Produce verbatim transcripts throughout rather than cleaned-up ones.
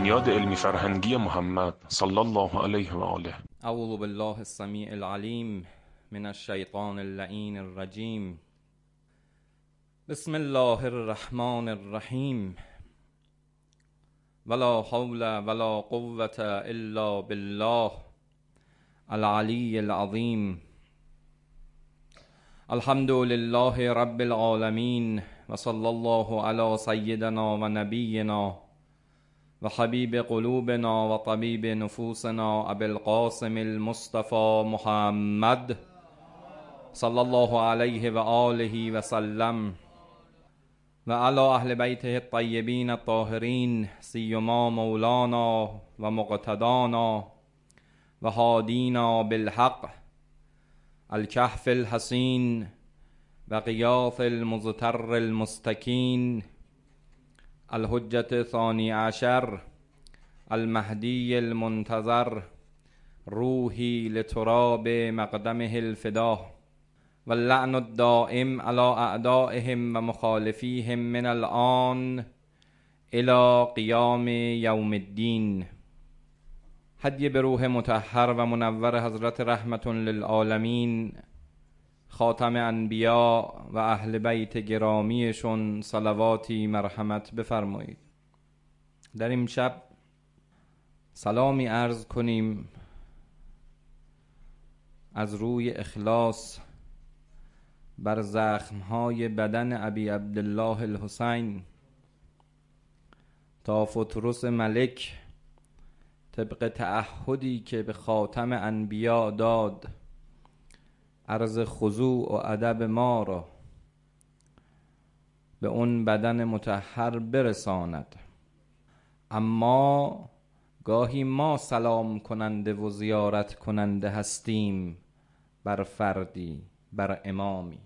بنیاد علمی فرهنگی محمد صلی الله علیه و آله. اعوذ بالله السمیع العلیم من الشیطان اللعین الرجیم. بسم الله الرحمن الرحیم. ولا حول ولا قوة الا بالله العلی العظیم. الحمد لله رب العالمین و صلی الله علی سیدنا و نبینا و حبیب قلوبنا و طبیب نفوسنا ابی القاسم المصطفى محمد صلی الله علیه و آله و سلم و علی اهل بیته الطیبین الطاهرین سیما مولانا و مقتدانا و هادینا بالحق الکهف الحسین و غیاث المزتر المستکین الحجة ثانی عشر المهدی المنتظر روحی لتراب مقدمه الفدا واللعن الدائم على اعدائهم و مخالفیهم من الآن الى قیام یوم الدین. هدیه به روح مطهر و منور حضرت رحمت للعالمین خاتم انبیا و اهل بیت گرامیشون صلواتی مرحمت بفرمایید. در این شب سلامی عرض کنیم از روی اخلاص بر زخمهای بدن ابی عبدالله الحسین تا فترس ملک طبق تعهدی که به خاتم انبیا داد عرض خضوع و ادب ما را به اون بدن مطهر برساند. اما گاهی ما سلام کننده و زیارت کننده هستیم بر فردی، بر امامی،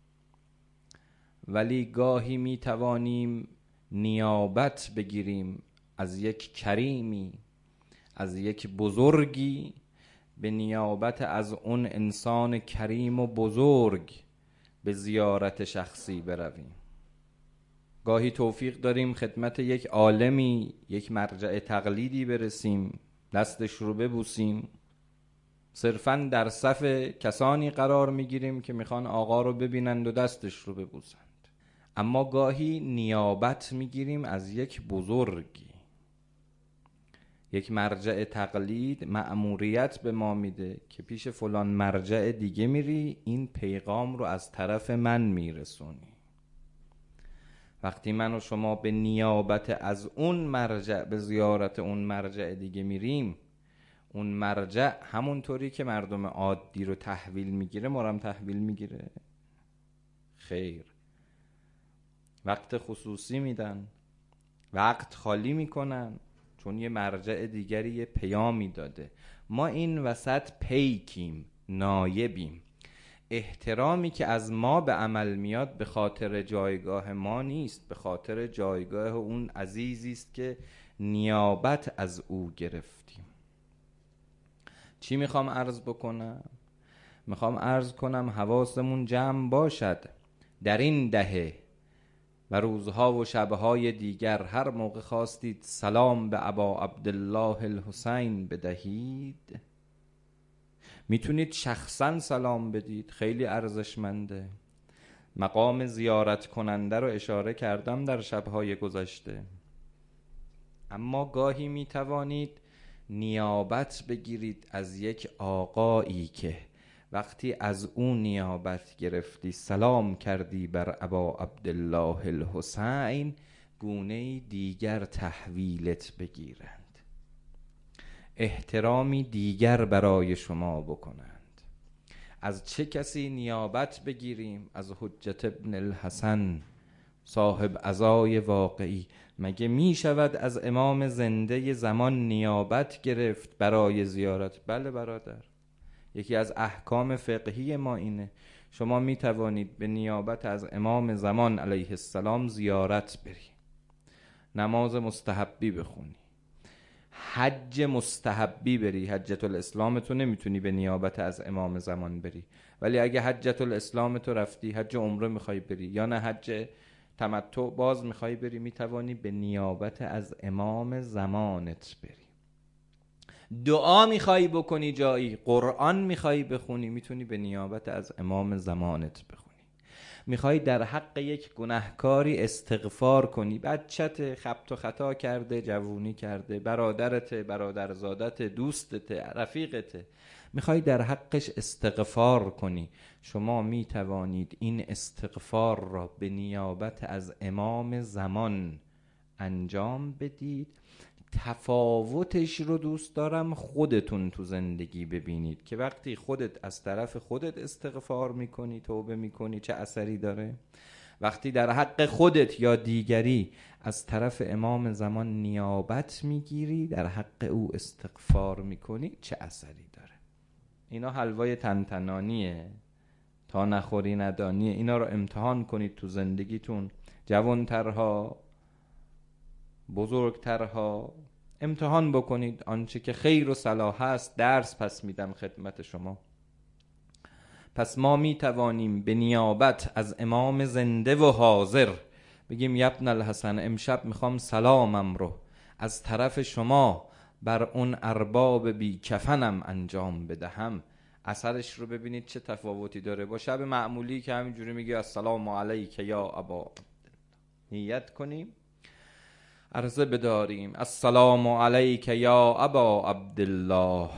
ولی گاهی می توانیم نیابت بگیریم از یک کریمی، از یک بزرگی، به نیابت از اون انسان کریم و بزرگ به زیارت شخصی برویم. گاهی توفیق داریم خدمت یک عالمی، یک مرجع تقلیدی برسیم، دستش رو ببوسیم، صرفاً در صف کسانی قرار میگیریم که میخوان آقا رو ببینند و دستش رو ببوسند. اما گاهی نیابت میگیریم از یک بزرگی، یک مرجع تقلید مأموریت به ما میده که پیش فلان مرجع دیگه میری، این پیغام رو از طرف من میرسونی. وقتی من و شما به نیابت از اون مرجع به زیارت اون مرجع دیگه میریم، اون مرجع همونطوری که مردم عادی رو تحویل میگیره ما رو هم تحویل میگیره؟ خیر. وقت خصوصی میدن، وقت خالی میکنن، چون یه مرجع دیگری یه پیامی داده. ما این وسط پیکیم، نایبیم. احترامی که از ما به عمل میاد به خاطر جایگاه ما نیست، به خاطر جایگاه اون عزیزی است که نیابت از او گرفتیم. چی میخوام عرض بکنم؟ میخوام عرض کنم حواسمون جمع باشد در این دهه و روزها و شبهای دیگر هر موقع خواستید سلام به ابا عبدالله الحسین بدهید، میتونید شخصا سلام بدید، خیلی ارزشمنده. مقام زیارت کننده رو اشاره کردم در شبهای گذشته. اما گاهی میتوانید نیابت بگیرید از یک آقایی که وقتی از اون نیابت گرفتی سلام کردی بر ابا عبدالله الحسین، گونه دیگر تحویلت بگیرند، احترامی دیگر برای شما بکنند. از چه کسی نیابت بگیریم؟ از حجت ابن الحسن صاحب عزای واقعی. مگه می شود از امام زنده زمان نیابت گرفت برای زیارت؟ بله برادر، یکی از احکام فقهی ما اینه. شما می توانید به نیابت از امام زمان علیه السلام زیارت بری، نماز مستحبی بخونی، حج مستحبی بری. حجت الاسلام تو نمیتونی به نیابت از امام زمان بری، ولی اگه حجت الاسلام تو رفتی، حج عمره میخوای بری یا نه حج تمتع باز میخوای بری میتوانی به نیابت از امام زمانت بری. دعا میخوای بکنی جایی، قرآن میخوای بخونی، میتونی به نیابت از امام زمانت بخونی. میخوای در حق یک گناهکاری استغفار کنی، بچت خبط و خطا کرده، جوونی کرده، برادرت، برادرزادت، دوستت، رفیقت، میخوای در حقش استغفار کنی، شما میتوانید این استغفار را به نیابت از امام زمان انجام بدید. تفاوتش رو دوست دارم خودتون تو زندگی ببینید که وقتی خودت از طرف خودت استغفار میکنی، توبه میکنی، چه اثری داره. وقتی در حق خودت یا دیگری از طرف امام زمان نیابت میگیری، در حق او استغفار میکنی، چه اثری داره. اینا حلوای تنتنانیه، تا نخوری ندانیه. اینا رو امتحان کنید تو زندگیتون. جوانترها، بزرگترها، امتحان بکنید. آنچه که خیر و صلاح است درس پس میدم خدمت شما. پس ما میتوانیم به نیابت از امام زنده و حاضر بگیم یبن الحسن، امشب میخوام سلامم رو از طرف شما بر اون ارباب بی کفنم انجام بدهم. اثرش رو ببینید چه تفاوتی داره با شب معمولی که همینجوری میگی السلام علیک یا ابا. نیت کنیم، عرضه بداریم السلام علیک یا ابا عبدالله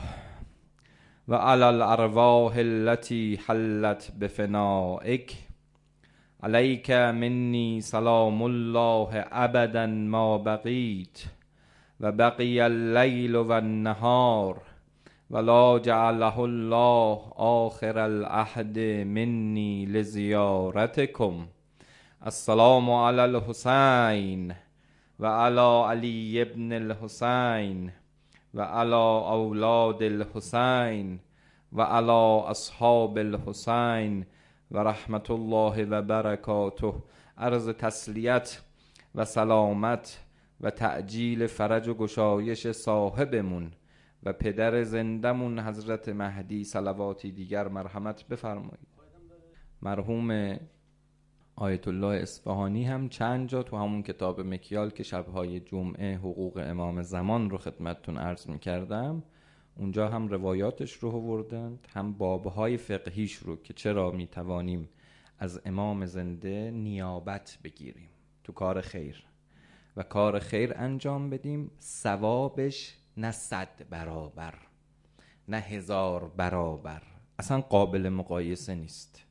و علی الارواح التي حلت بفنائک، علیک منی سلام الله ابدا ما بقیت و بقی اللیل و النهار ولا جعله الله آخر العهد منی لزیارتکم. السلام علی الحسین و علی علی ابن الحسین و علی اولاد الحسین و علی اصحاب الحسین و رحمت الله و برکاته. عرض تسلیت و سلامت و تعجیل فرج و گشایش صاحبمون و پدر زندمون حضرت مهدی صلواتی دیگر مرحمت بفرمایید. مرحوم آیت الله اصفهانی هم چند جا تو همون کتاب مکیال که شبهای جمعه حقوق امام زمان رو خدمتتون عرض می‌کردم، اونجا هم روایاتش رو آوردند، هم بابهای فقهیش رو که چرا میتوانیم از امام زنده نیابت بگیریم تو کار خیر و کار خیر انجام بدیم. ثوابش نه صد برابر نه هزار برابر، اصلا قابل مقایسه نیست.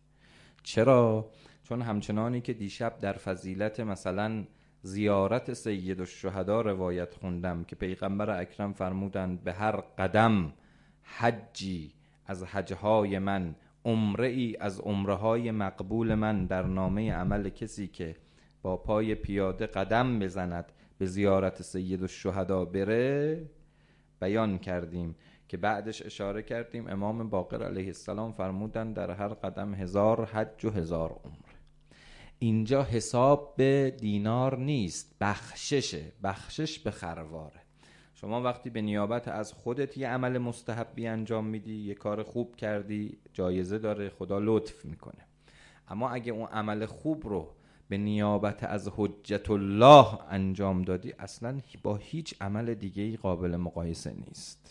چرا؟ چون همچنانی که دیشب در فضیلت مثلا زیارت سید الشهدا روایت خوندم که پیغمبر اکرم فرمودند به هر قدم حجی از حجهای من، عمره ای از عمره های مقبول من در نامه عمل کسی که با پای پیاده قدم بزند به زیارت سید الشهدا بره، بیان کردیم که بعدش اشاره کردیم امام باقر علیه السلام فرمودن در هر قدم هزار حج و هزار عمره. اینجا حساب به دینار نیست، بخششه، بخشش به خرواره. شما وقتی به نیابت از خودت یه عمل مستحبی انجام میدی، یه کار خوب کردی، جایزه داره، خدا لطف میکنه. اما اگه اون عمل خوب رو به نیابت از حجت الله انجام دادی، اصلا با هیچ عمل دیگه‌ای قابل مقایسه نیست.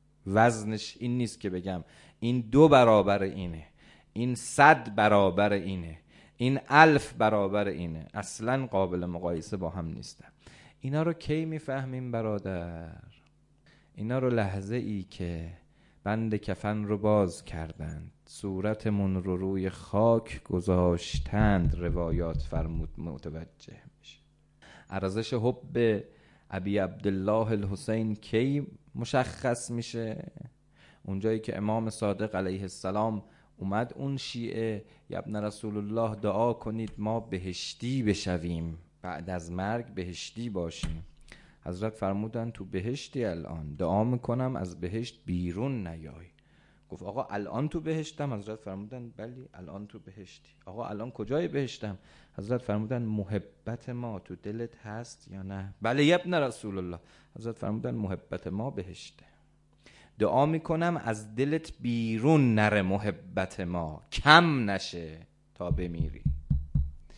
وزنش این نیست که بگم این دو برابر اینه، این صد برابر اینه، این الف برابر اینه، اصلا قابل مقایسه با هم نیستن. اینا رو کی میفهمیم برادر؟ اینا رو لحظه ای که بند کفن رو باز کردند، صورتمون رو روی خاک گذاشتند، روایات فرمود متوجه میشه. ارزش حب ابی عبدالله الحسین کی مشخص میشه؟ اونجایی که امام صادق علیه السلام اومد اون شیعه یا ابن رسول الله دعا کنید ما بهشتی بشویم، بعد از مرگ بهشتی باشیم. حضرت فرمودن تو بهشتی الان، دعا میکنم از بهشت بیرون نیای. گفت آقا الان تو بهشتم؟ حضرت فرمودن بلی الان تو بهشتی. آقا الان کجای بهشتم؟ حضرت فرمودن محبت ما تو دلت هست یا نه؟ بله یا ابن رسول الله. حضرت فرمودن محبت ما بهشته. دعا میکنم از دلت بیرون نره محبت ما، کم نشه تا بمیری.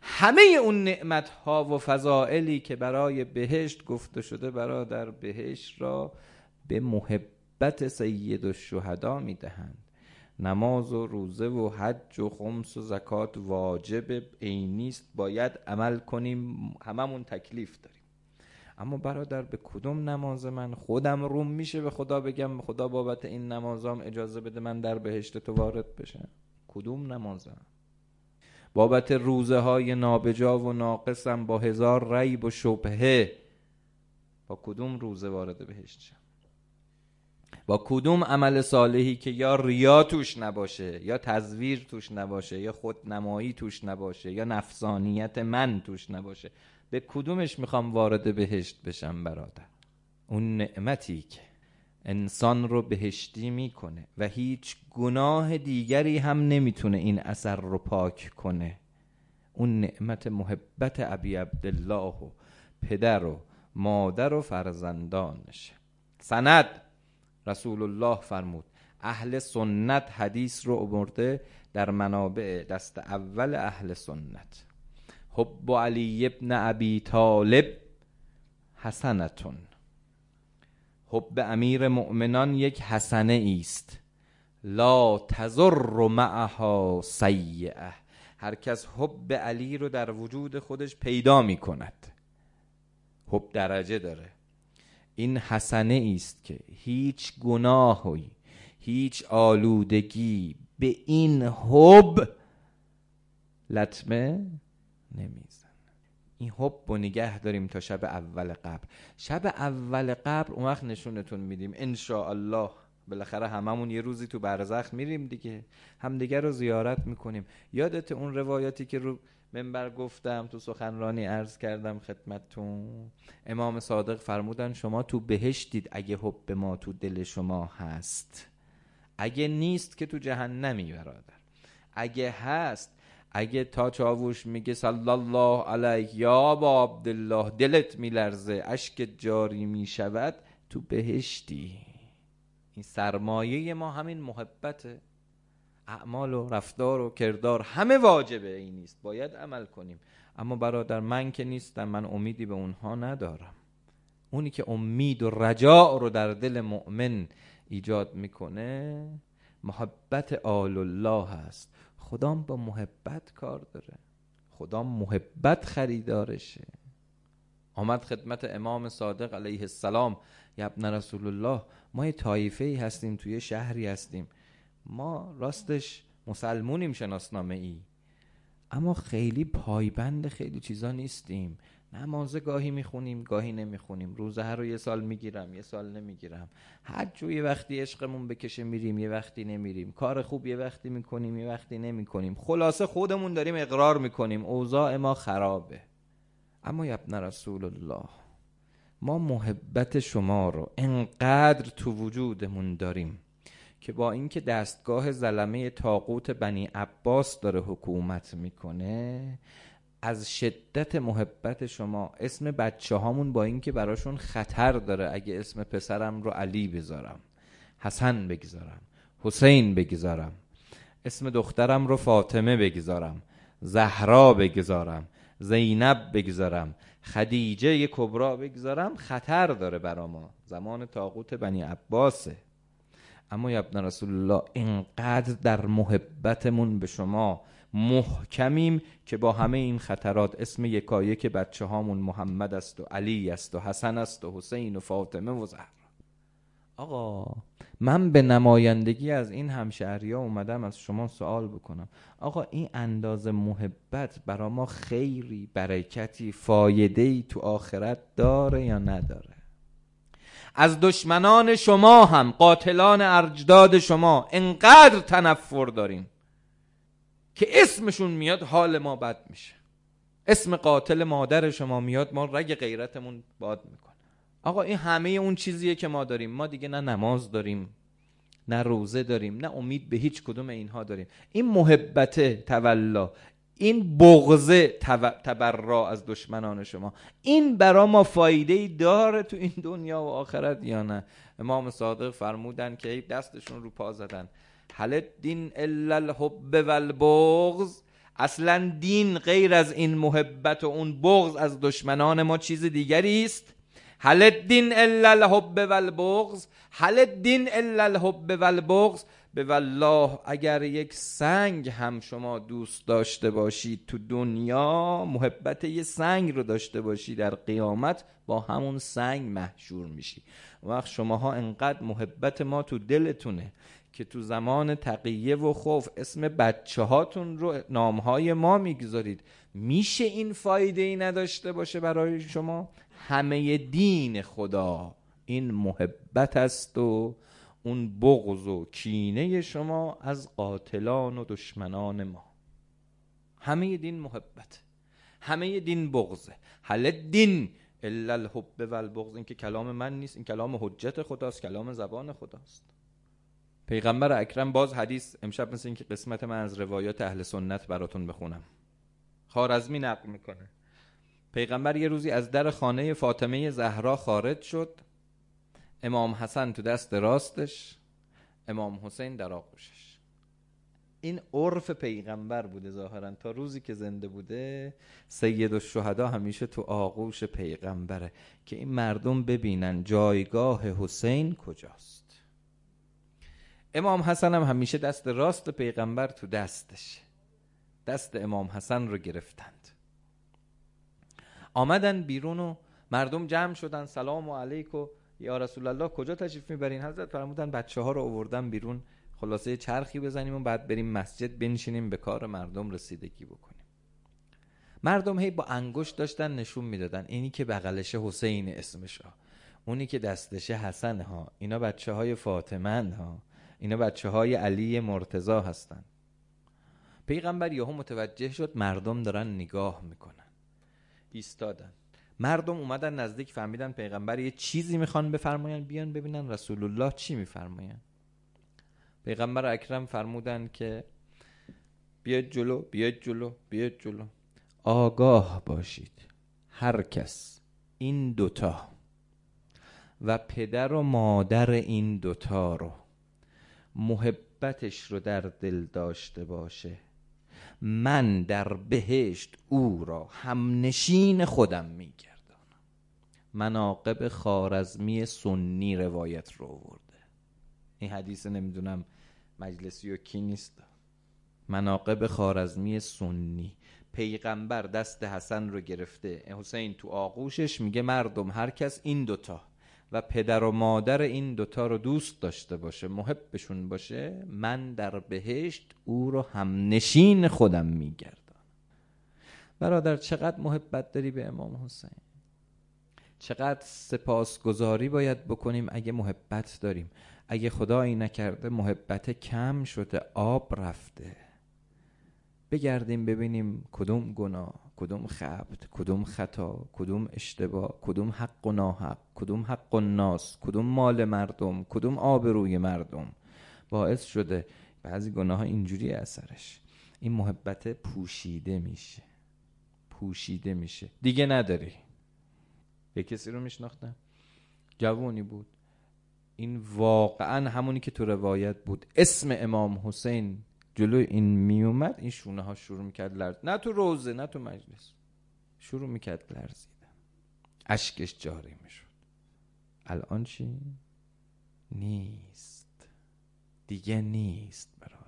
همه اون نعمت ها و فضائلی که برای بهشت گفته شده برادر، بهشت را به محبت سید الشهدا میدهند. نماز و روزه و حج و خمس و زکات واجب عینی است، باید عمل کنیم، هممون تکلیف داریم. اما برادر به کدوم نماز من خودم روم میشه به خدا بگم خدا بابت این نمازام اجازه بده من در بهشت تو وارد بشم؟ کدوم نمازم؟ بابت روزه های نابجا و ناقصم با هزار ریب و شبهه با کدوم روزه وارد بهشت شم؟ با کدوم عمل صالحی که یا ریا توش نباشه، یا تزویر توش نباشه، یا خودنمایی توش نباشه، یا نفسانیت من توش نباشه، به کدومش میخوام وارد بهشت بشم برادر؟ اون نعمتی که انسان رو بهشتی میکنه و هیچ گناه دیگری هم نمیتونه این اثر رو پاک کنه، اون نعمت محبت ابی عبدالله و پدر و مادر و فرزندانشه. سند رسول الله فرمود، اهل سنت حدیث رو آورده در منابع دست اول اهل سنت، حب علی ابن ابی طالب حسنتون، حب امیر مؤمنان یک حسنه است، لا تضر معها سیئه. هر کس حب علی رو در وجود خودش پیدا می کند، حب درجه داره، این حسنه است که هیچ گناهی، هیچ آلودگی به این حب لطمه نمیزن. این حب رو نگه داریم تا شب اول قبر. شب اول قبر اون وقت نشونتون میدیم انشاءالله. بالاخره هممون یه روزی تو برزخ میریم دیگه، همدیگه رو زیارت میکنیم. یادت اون روایتی که رو منبر گفتم، تو سخنرانی عرض کردم خدمتتون، امام صادق فرمودن شما تو بهشتید اگه حب ما تو دل شما هست، اگه نیست که تو جهنمی برادر. اگه هست، اگه تا چاووش میگه صلی الله علیه یا با عبدالله دلت میلرزه، اشک جاری میشود، تو بهشتی. این سرمایه ما همین محبته. اعمال و رفتار و کردار همه واجبه، این نیست باید عمل کنیم. اما برادر من که نیستم، من امیدی به اونها ندارم. اونی که امید و رجاء رو در دل مؤمن ایجاد میکنه محبت آل الله هست. خدام با محبت کار داره، خدام محبت خریدارشه. آمد خدمت امام صادق علیه السلام، یا ابن رسول الله، ما یه طایفه‌ای هستیم، توی شهری هستیم، ما راستش مسلمونیم شناسنامه ای، اما خیلی پایبند خیلی چیزا نیستیم. نمازه گاهی میخونیم گاهی نمیخونیم، روزه هر رو یه سال میگیرم یه سال نمیگیرم، حج یه وقتی عشقمون بکشه میریم یه وقتی نمیریم، کار خوب یه وقتی میکنیم یه وقتی نمیکنیم، خلاصه خودمون داریم اقرار میکنیم اوضاع ما خرابه. اما یا ابن رسول الله، ما محبت شما رو انقدر تو وجودمون داریم که با اینکه دستگاه زلمه طاغوت بنی عباس داره حکومت میکنه، از شدت محبت شما اسم بچه هامون با اینکه براشون خطر داره، اگه اسم پسرم رو علی بذارم، حسن بگذارم، حسین بگذارم، اسم دخترم رو فاطمه بگذارم، زهرا بگذارم، زینب بگذارم، خدیجه کبرا بگذارم، خطر داره برا ما، زمان طاغوت بنی عباسه. اما یا ابن رسول الله اینقدر در محبتمون به شما محکمیم که با همه این خطرات اسم یکایک بچه هامون محمد است و علی است و حسن است و حسین و فاطمه و زهرا. آقا من به نمایندگی از این همشهری ها اومدم از شما سوال بکنم، آقا این اندازه محبت برا ما خیری، برکتی، فایدهی تو آخرت داره یا نداره؟ از دشمنان شما هم، قاتلان اجداد شما، انقدر تنفر دارین که اسمشون میاد حال ما بد میشه. اسم قاتل مادر شما میاد ما رگ غیرتمون باد میکنه. آقا این همه اون چیزیه که ما داریم. ما دیگه نه نماز داریم، نه روزه داریم، نه امید به هیچ کدوم اینها داریم. این محبت تولا، این بغض تبرا از دشمنان شما، این برا ما فایده داره تو این دنیا و آخرت یا نه؟ امام صادق فرمودن که دستشون رو پا زدن، هل الدین الا الحب والبغض، اصلا دین غیر از این محبت و اون بغض از دشمنان ما چیز دیگری است. هل الدین الا الحب و البغض، هل الدین الا الحب و البغض. به والله اگر یک سنگ هم شما دوست داشته باشید تو دنیا، محبت یه سنگ رو داشته باشید، در قیامت با همون سنگ محشور میشی. وقت شماها انقدر محبت ما تو دلتونه که تو زمان تقیه و خوف اسم بچه هاتون رو نامهای ما میگذارید، میشه این فایده ای نداشته باشه برای شما؟ همه دین خدا این محبت است و اون بغض و کینه شما از قاتلان و دشمنان ما. همه دین محبت، همه دین بغضه. هل الدین الا الحب و البغض. این که کلام من نیست، این کلام حجت خداست، کلام زبان خداست. پیغمبر اکرم باز حدیث، امشب مثل این که قسمت من از روایات اهل سنت براتون بخونم، خوارزمی نقل میکنه. پیغمبر یه روزی از در خانه فاطمه زهرا خارج شد، امام حسن تو دست راستش، امام حسین در آغوشش. این عرف پیغمبر بوده ظاهرا، تا روزی که زنده بوده سید الشهدا همیشه تو آغوش پیغمبره که این مردم ببینن جایگاه حسین کجاست. امام حسن هم همیشه دست راست پیغمبر تو دستش، دست امام حسن رو گرفتند. آمدن بیرون و مردم جمع شدن، سلام علیکم یا رسول الله، کجا تشریف میبرین؟ حضرت فرمودن بچه ها رو آوردن بیرون، خلاصه چرخی بزنیم و بعد بریم مسجد بنشینیم به کار مردم رسیدگی بکنیم. مردم هی با انگشت داشتن نشون میدادن اینی که بغلش حسین اسمش ها، اونی که دستش حسن ها، اینا بچه های فاطمه ها، اینا بچه های علی مرتضی هستن. پیغمبر یهو متوجه شد مردم دارن نگاه میکنن، ایستادن. مردم اومدن نزدیک، فهمیدن پیغمبر یه چیزی میخوان بفرماین، بیان ببینن رسول الله چی میفرماین. پیغمبر اکرم فرمودن که بیاید جلو، بیاید جلو، بیاید جلو. آگاه باشید هر کس این دوتا و پدر و مادر این دوتا رو محبتش رو در دل داشته باشه، من در بهشت او را همنشین خودم میگردانم. مناقب خوارزمی سنی روایت رو آورده. این حدیث نمیدونم مجلسی و کی نیست. مناقب خوارزمی سنی، پیغمبر دست حسن رو گرفته، حسین تو آغوشش، میگه مردم هر کس این دوتا و پدر و مادر این دوتا رو دوست داشته باشه، محبشون باشه، من در بهشت او رو همنشین خودم میگردم. برادر چقدر محبت داری به امام حسین؟ چقدر سپاسگزاری باید بکنیم اگه محبت داریم. اگه خدایی نکرده محبت کم شده، آب رفته، بگردیم ببینیم کدوم گناه، کدوم خبط، کدوم خطا، کدوم اشتباه، کدوم حق و ناحق، کدوم حق و ناس، کدوم مال مردم، کدوم آبروی مردم باعث شده بعضی گناه ها اینجوری اثرش. این محبت پوشیده میشه، پوشیده میشه، دیگه نداری. یه کسی رو میشناختم، جوانی بود، این واقعا همونی که تو روایت بود، اسم امام حسین جلوی این میومد، این شونه ها شروع میکرد لرز، نه تو روزه نه تو مجلس، شروع میکرد لرزیدن، اشکش جاری میشد. الان چی؟ نیست دیگه، نیست برادر.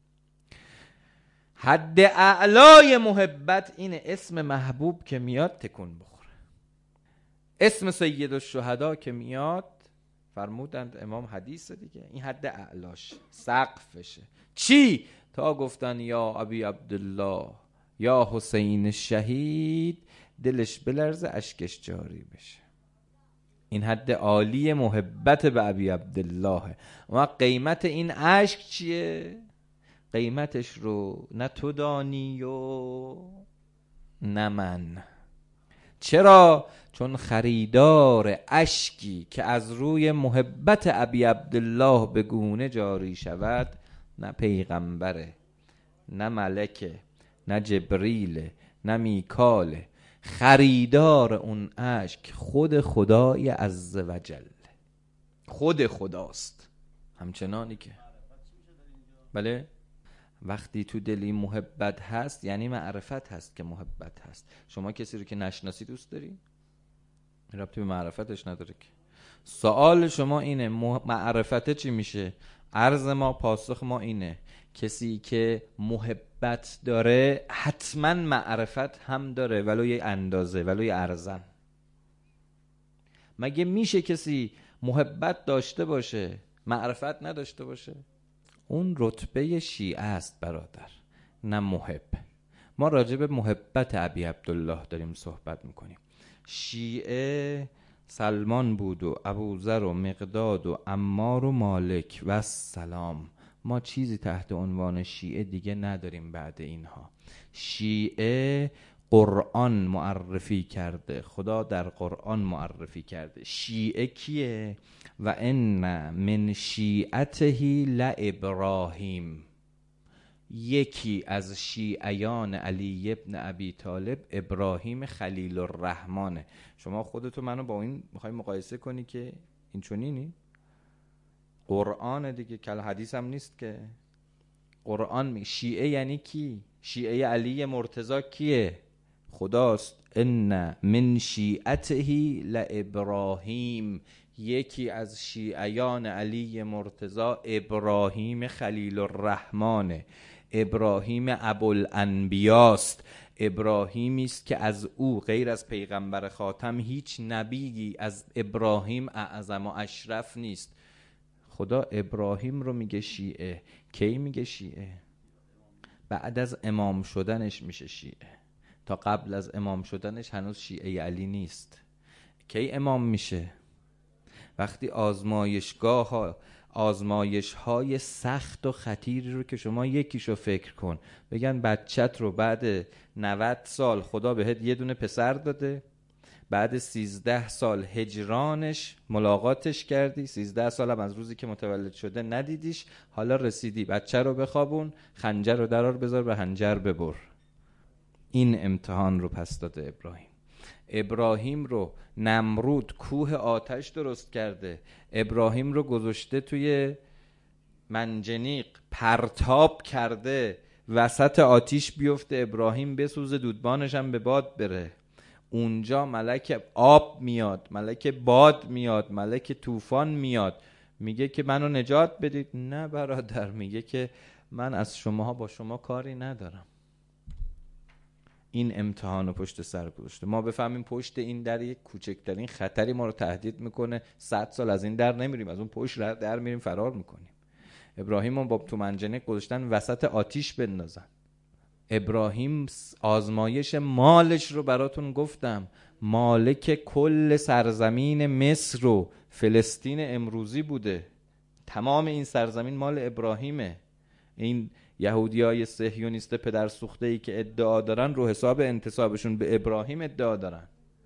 حد اعلای محبت اینه، اسم محبوب که میاد تکون بخوره. اسم سید الشهدا که میاد، فرمودند امام حدیث دیگه، این حد اعلاش، سقفشه. چی؟ تا گفتن یا ابی عبدالله، یا حسین شهید، دلش بلرزه، اشکش جاری بشه. این حد عالی محبت به ابی عبدالله. و قیمت این اشک چیه؟ قیمتش رو نه تو دانی و نه من. چرا؟ چون خریدار اشکی که از روی محبت ابی عبدالله به گونه جاری شود، نه پیغمبره، نه ملکه، نه جبریله، نه میکاله. خریدار اون اشک خود خدای عز و جل، خود خداست. همچنانی که بله، وقتی تو دلی محبت هست یعنی معرفت هست که محبت هست. شما کسی رو که نشناسی دوست داری؟ ربطی به معرفتش نداره که. سوال شما اینه معرفت چی میشه؟ عرض ما پاسخ ما اینه کسی که محبت داره حتما معرفت هم داره، ولو یه اندازه، ولو یه ارزن. مگه میشه کسی محبت داشته باشه معرفت نداشته باشه؟ اون رتبه شیعه است برادر، نه محب. ما راجع به محبت ابی عبدالله داریم صحبت میکنیم. شیعه سلمان بود و ابوذر و مقداد و عمار و مالک و سلام. ما چیزی تحت عنوان شیعه دیگه نداریم بعد اینها. شیعه قرآن معرفی کرده، خدا در قرآن معرفی کرده. شیعه کیه؟ و ان من شیعته لابراهیم. یکی از شیعیان علی ابن ابی طالب ابراهیم خلیل الرحمنه. شما خودتو منو با این میخوای مقایسه کنی که این چنینی؟ قرآن دیگه، کل حدیث هم نیست که. قرآن می شیعه یعنی کی؟ شیعه علی مرتضی کیه؟ خداست. ان من شیعته لابراهیم. یکی از شیعیان علی مرتضی ابراهیم خلیل الرحمنه. ابراهیم ابوالانبیاست. ابراهیمی است که از او غیر از پیغمبر خاتم هیچ نبیی از ابراهیم اعظم و اشرف نیست. خدا ابراهیم رو میگه شیعه. کی میگه شیعه؟ بعد از امام شدنش میشه شیعه. تا قبل از امام شدنش هنوز شیعه علی نیست. کی امام میشه؟ وقتی آزمایشگاه ها آزمایش های سخت و خطیری رو که شما یکیشو فکر کن، بگن بچت رو بعد نود سال خدا بهت یه دونه پسر داده، بعد سیزده سال هجرانش ملاقاتش کردی، سیزده سال هم از روزی که متولد شده ندیدیش، حالا رسیدی بچه رو بخوابون، خنجر رو درار بذار به هنجر ببر. این امتحان رو پس داده ابراهیم. ابراهیم رو نمرود کوه آتش درست کرده، ابراهیم رو گذاشته توی منجنیق پرتاب کرده، وسط آتیش بیفته، ابراهیم بسوزه، دودبانش هم به باد بره. اونجا ملک آب میاد، ملک باد میاد، ملک طوفان میاد، میگه که منو نجات بدید. نه برادر، میگه که من از شماها با شما کاری ندارم. این امتحان رو پشت سر گذاشته. ما بفهمیم پشت این در یک کوچکترین خطری ما رو تهدید میکنه، صد سال از این در نمیریم، از اون پشت در میریم فرار میکنیم. ابراهیم رو با تو منجنیق گذاشتن وسط آتیش بندازن. ابراهیم آزمایش مالش رو براتون گفتم، مالک کل سرزمین مصر و فلسطین امروزی بوده. تمام این سرزمین مال ابراهیمه. این یهودیای صهیونیست پدر سوخته ای که ادعا دارن رو حساب انتسابشون به ابراهیم ادعا دارن.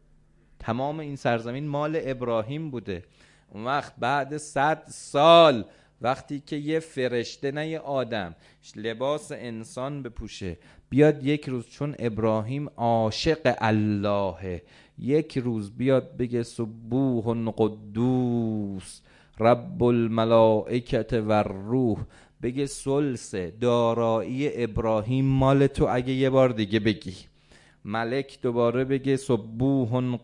تمام این سرزمین مال ابراهیم بوده. اون وقت بعد صد سال وقتی که یه فرشته نه یه آدم لباس انسان بپوشه بیاد یک روز، چون ابراهیم عاشق اللهه، یک روز بیاد بگه سبوح قدوس رب الملائکه و الروح، بگه سلس دارایی ابراهیم مال تو، اگه یه بار دیگه بگی ملک دوباره بگه سبوح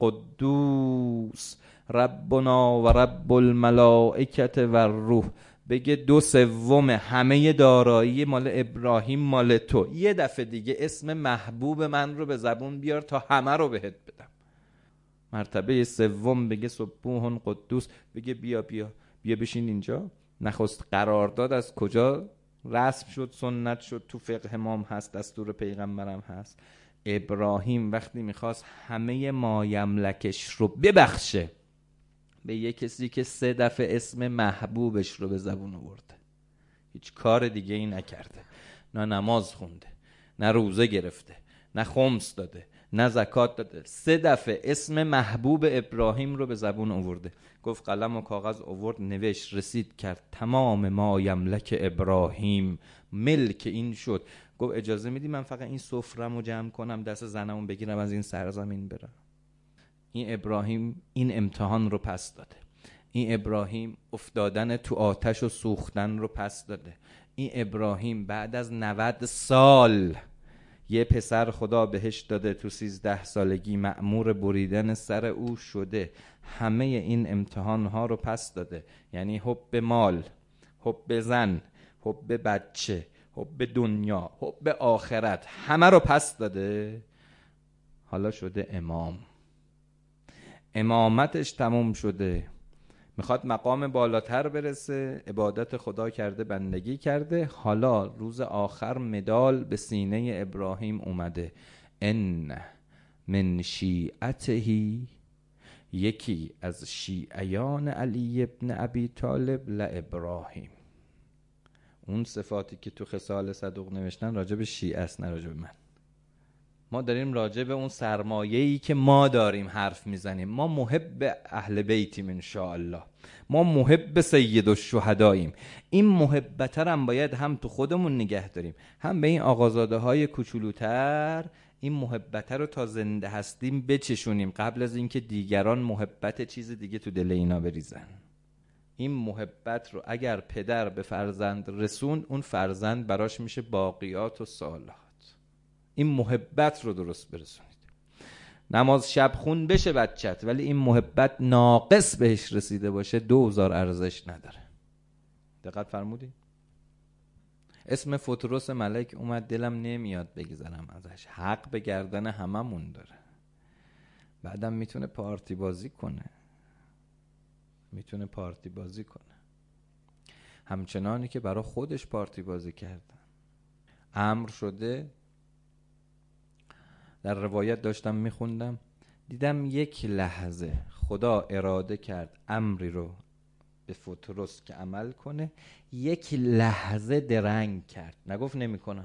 قدوس ربنا و رب الملائکه و الروح، بگه دو سوم همه دارایی مال ابراهیم مال تو، یه دفعه دیگه اسم محبوب من رو به زبون بیار تا همه رو بهت بدم. مرتبه سوم بگه سبوح قدوس، بگه بیا بیا بیا بشین اینجا. نخست قرارداد از کجا رسم شد، سنت شد، تو فقه امام هست، دستور پیغمبرم هست. ابراهیم وقتی میخواست همه مایملکش رو ببخشه به یک کسی که سه دفعه اسم محبوبش رو به زبون آورده، هیچ کار دیگه ای نکرده، نه نماز خونده، نه روزه گرفته، نه خمس داده، نه زکات داده، سه دفعه اسم محبوب ابراهیم رو به زبون آورده. گفت قلم و کاغذ آورد، نوشت، رسید کرد، تمام ما یملک ابراهیم، ملک این شد. گفت اجازه میدی من فقط این سفرم رو جمع کنم، دست زنمو بگیرم از این سرزمین برم؟ این ابراهیم این امتحان رو پس داده. این ابراهیم افتادن تو آتش و سوختن رو پس داده. این ابراهیم بعد از نود سال یه پسر خدا بهش داده، تو سیزده سالگی مأمور بریدن سر او شده، همه این امتحان ها رو پس داده، یعنی حب مال، حب زن، حب بچه، حب دنیا، حب آخرت، همه رو پس داده، حالا شده امام، امامتش تموم شده، میخواد مقام بالاتر برسه، عبادت خدا کرده، بندگی کرده، حالا روز آخر مدال به سینه ابراهیم اومده، ان من شیعته، یکی از شیعیان علی ابن ابی طالب لابراهیم. اون صفاتی که تو خصال صدوق نوشتن راجع به شیعه است، نه راجع به من. ما داریم راجع به اون سرمایه‌ای که ما داریم حرف میزنیم. ما محب اهل بیتیم انشاءالله، ما محب سید الشهداییم. این محبت هم باید هم تو خودمون نگه داریم، هم به این آقازاده های کوچولوتر این محبت رو تا زنده هستیم بچشونیم، قبل از اینکه دیگران محبت چیز دیگه تو دل اینا بریزن. این محبت رو اگر پدر به فرزند رسون، اون فرزند براش میشه باقیات و صالحات. این محبت رو درست برسونید. نماز شب خون بشه بچت، ولی این محبت ناقص بهش رسیده باشه دوزار ارزش نداره. دقت فرمودی؟ اسم فتروس ملک اومد، دلم نمیاد بگذارم ازش، حق به گردن هممون داره. بعدم میتونه پارتی بازی کنه، میتونه پارتی بازی کنه همچنانی که برای خودش پارتی بازی کردن. امر شده، در روایت داشتم میخوندم، دیدم یک لحظه خدا اراده کرد امری رو به فتروس که عمل کنه، یک لحظه درنگ کرد، نگفت نمی کنم،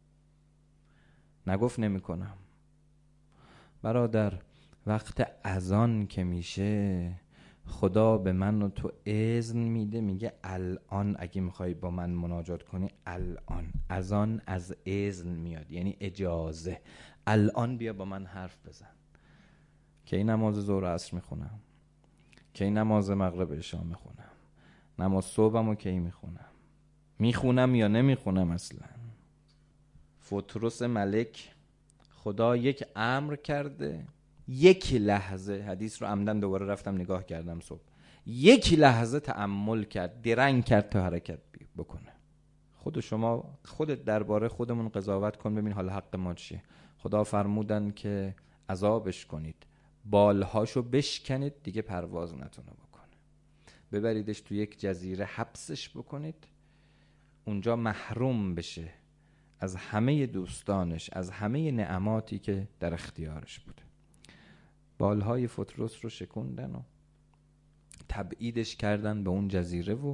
نگفت نمی کنم. برادر وقت اذان که میشه خدا به من و تو اذن میده، میگه الان اگه میخوای با من مناجات کنی، الان. اذان از اذن میاد، یعنی اجازه. الان بیا با من حرف بزن. کی نماز ظهر عصر میخونم، کی نماز مغرب عشا میخونم، نماز صبحمو کی میخونم، میخونم یا نمیخونم اصلا. فتروس ملک خدا یک امر کرده، یک لحظه، حدیث رو عمدن دوباره رفتم نگاه کردم صبح، یک لحظه تأمل کرد، درنگ کرد تا حرکت بکنه. خود شما خودت درباره خودمون قضاوت کن، ببین حال حق ما چیه. خدا فرمودن که عذابش کنید، بالهاشو بشکنید، دیگه پرواز نتونه بکنه، ببریدش تو یک جزیره حبسش بکنید، اونجا محروم بشه از همه دوستانش، از همه نعماتی که در اختیارش بوده. بالهای فتروس رو شکوندن و تبعیدش کردن به اون جزیره و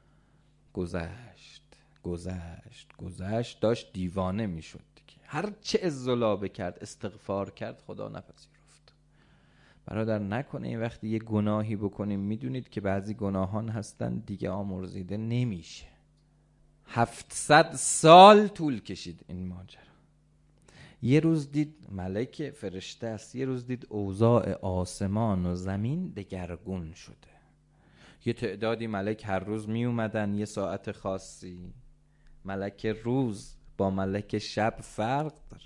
گذشت گذشت گذشت داشت دیوانه میشد دیگه. هر چه ازولابه کرد، استغفار کرد، خدا نپذیرفت. برادر نکنه این وقتی یه گناهی بکنیم، میدونید که بعضی گناهان هستن دیگه آمرزیده نمیشه. هفتصد سال طول کشید این ماجرا. یه روز دید ملک فرشته است، یه روز دید اوضاع آسمان و زمین دگرگون شده. یه تعدادی ملک هر روز می اومدن یه ساعت خاصی. ملک روز با ملک شب فرق داره.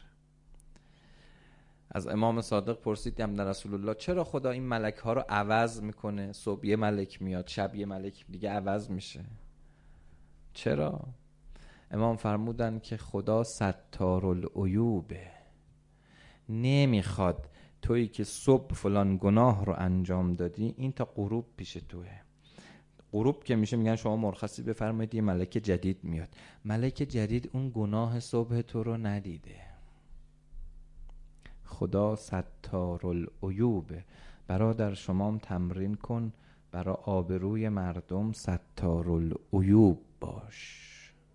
از امام صادق پرسیدم در رسول الله چرا خدا این ملک ها رو عوض میکنه؟ صبح یه ملک میاد، شب یه ملک دیگه عوض میشه، چرا؟ امام فرمودن که خدا ستارالعیوبه، نمیخواد تویی که صبح فلان گناه رو انجام دادی این تا غروب پیش توه. غروب که میشه میگن شما مرخصی بفرمایید یه ملک جدید میاد. ملک جدید اون گناه صبح تو رو ندیده. خدا ستارالعیوبه. برادر شما هم تمرین کن، برای آبروی مردم ستارالعیوب باش،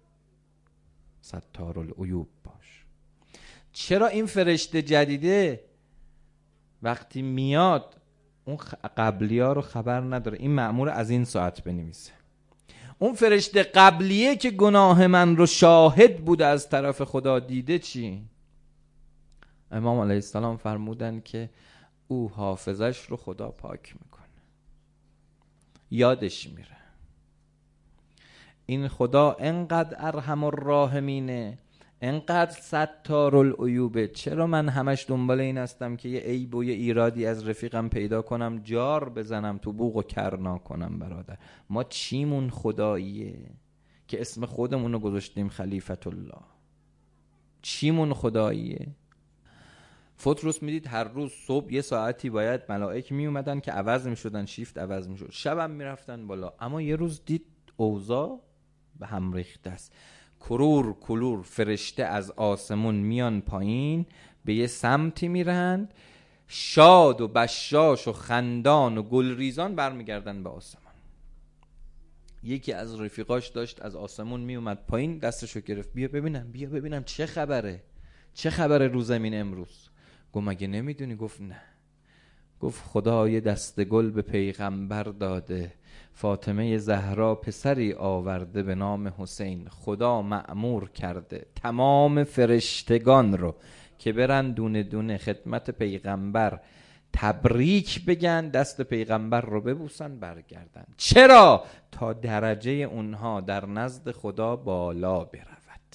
ستارالعیوب باش. چرا این فرشته جدیده وقتی میاد اون قبلی ها رو خبر نداره؟ این مأمور از این ساعت بنویسه. اون فرشته قبلیه که گناه من رو شاهد بوده از طرف خدا دیده چی؟ امام علیه السلام فرمودن که او حافظش رو خدا پاک میکنه، یادش میره. این خدا انقدر ارحم الراحمینه، انقدر ستار العیوبه، چرا من همش دنبال این هستم که یه عیب و یه ایرادی از رفیقم پیدا کنم جار بزنم تو بوق و کرنا کنم؟ برادر ما چیمون خداییه که اسم خودمونو گذاشتیم خلیفت الله؟ چیمون خداییه؟ فطرس میدید هر روز صبح یه ساعتی باید ملائک می اومدن که عوض میشدن، شیفت عوض میشد، شبم میرفتن بالا. اما یه روز دید اوضاع به هم ریخته است. کرور کلور فرشته از آسمون میان پایین، به یه سمتی میرند، شاد و بشاش و خندان و گلریزان برمیگردن به آسمان. یکی از رفیقاش داشت از آسمون میومد پایین، دستشو گرفت، بیا ببینم بیا ببینم چه خبره، چه خبره رو زمین امروز؟ گفت مگه نمیدونی؟ گفت نه. گفت خدا یه دسته گل به پیغمبر داده، فاطمه زهرا پسری آورده به نام حسین. خدا مأمور کرده تمام فرشتگان رو که برن دونه دونه خدمت پیغمبر تبریک بگن، دست پیغمبر رو ببوسن، برگردن. چرا؟ تا درجه اونها در نزد خدا بالا برود.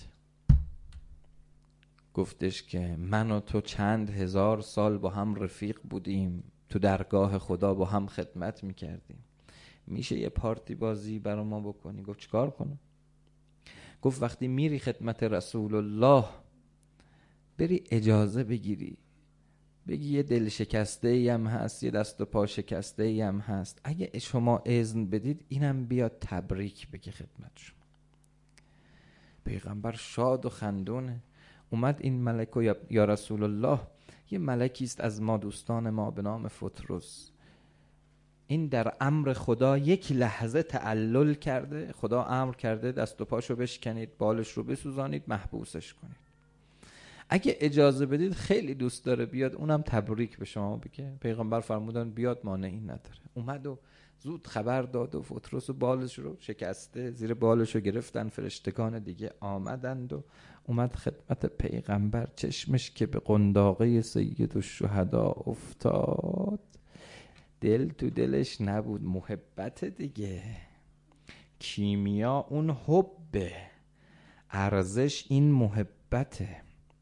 گفتش که من و تو چند هزار سال با هم رفیق بودیم، تو درگاه خدا با هم خدمت میکردیم، میشه یه پارتی بازی برا ما بکنی؟ گفت چیکار کنم؟ گفت وقتی میری خدمت رسول الله بری اجازه بگیری، بگی یه دل شکسته ای هم هست، یه دست و پا شکسته ای هم هست، اگه شما اذن بدید اینم بیاد تبریک بگه خدمت شما. پیغمبر شاد و خندونه. اومد این ملک و یا رسول الله، یه ملکی است از ما دوستان ما به نام فطرس، این در امر خدا یک لحظه تعلل کرده، خدا امر کرده دست و پاشو بشکنید، بالش رو بسوزانید، محبوسش کنید. اگه اجازه بدید خیلی دوست داره بیاد اونم تبریک به شما بگه. پیغمبر فرمودن بیاد، مانعی نداره. اومد و زود خبر داد و فطرس و بالش رو شکسته، زیر بالش رو گرفتن فرشتگان دیگه، آمدند و اومد خدمت پیغمبر. چشمش که به قنداقه سید الشهدا افتاد، دل تو دلش نبود، محبت دیگه، کیمیا اون حبه، ارزش این محبته.